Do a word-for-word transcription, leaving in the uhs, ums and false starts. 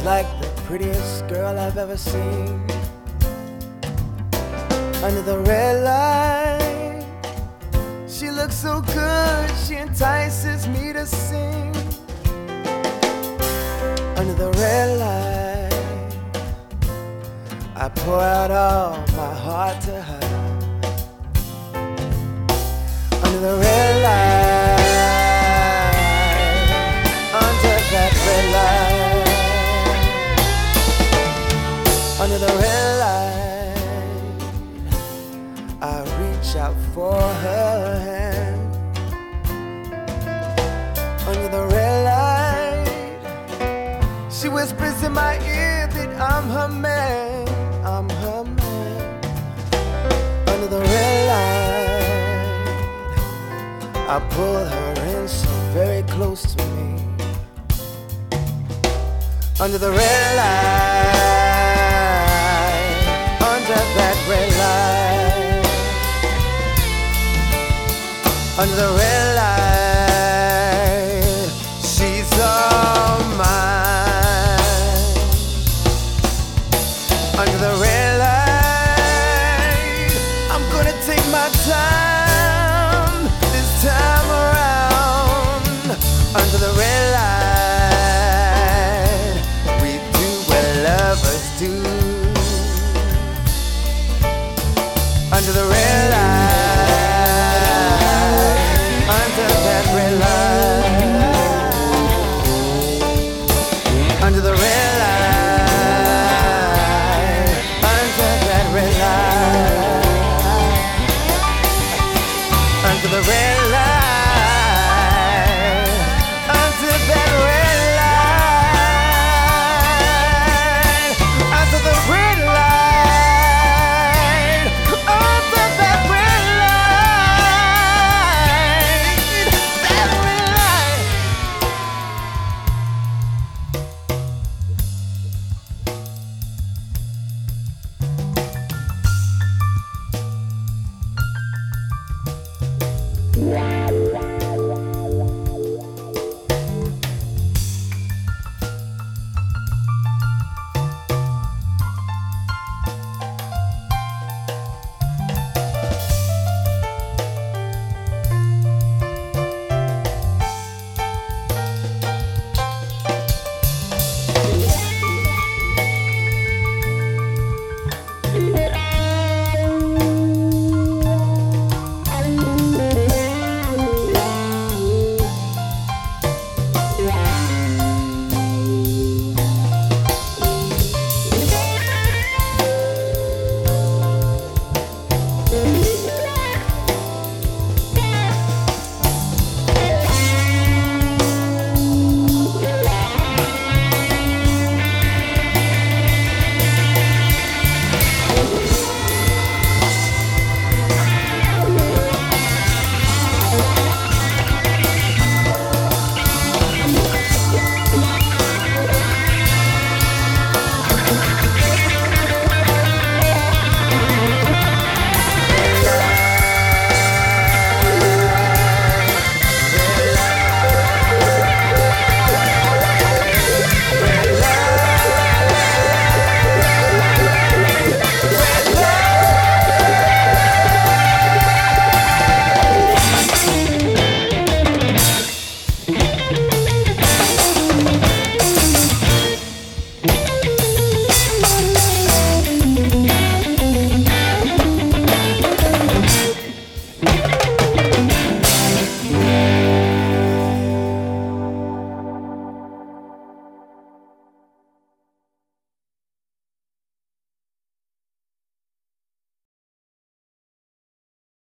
like the prettiest girl I've ever seen. Under the red light, she looks so good, she entices me to sing. Under the red light, I pour out all my heart to her. Under the red light, under that red light, under the red light, I reach out for her hand. Under the red light, she whispers in my ear that I'm her man, I'm her man. Under the red light, I pull her in so very close to me. Under the red light, under that red light, under the red light, she's all mine. Under the red light, I'm gonna take my time this time around. Under the red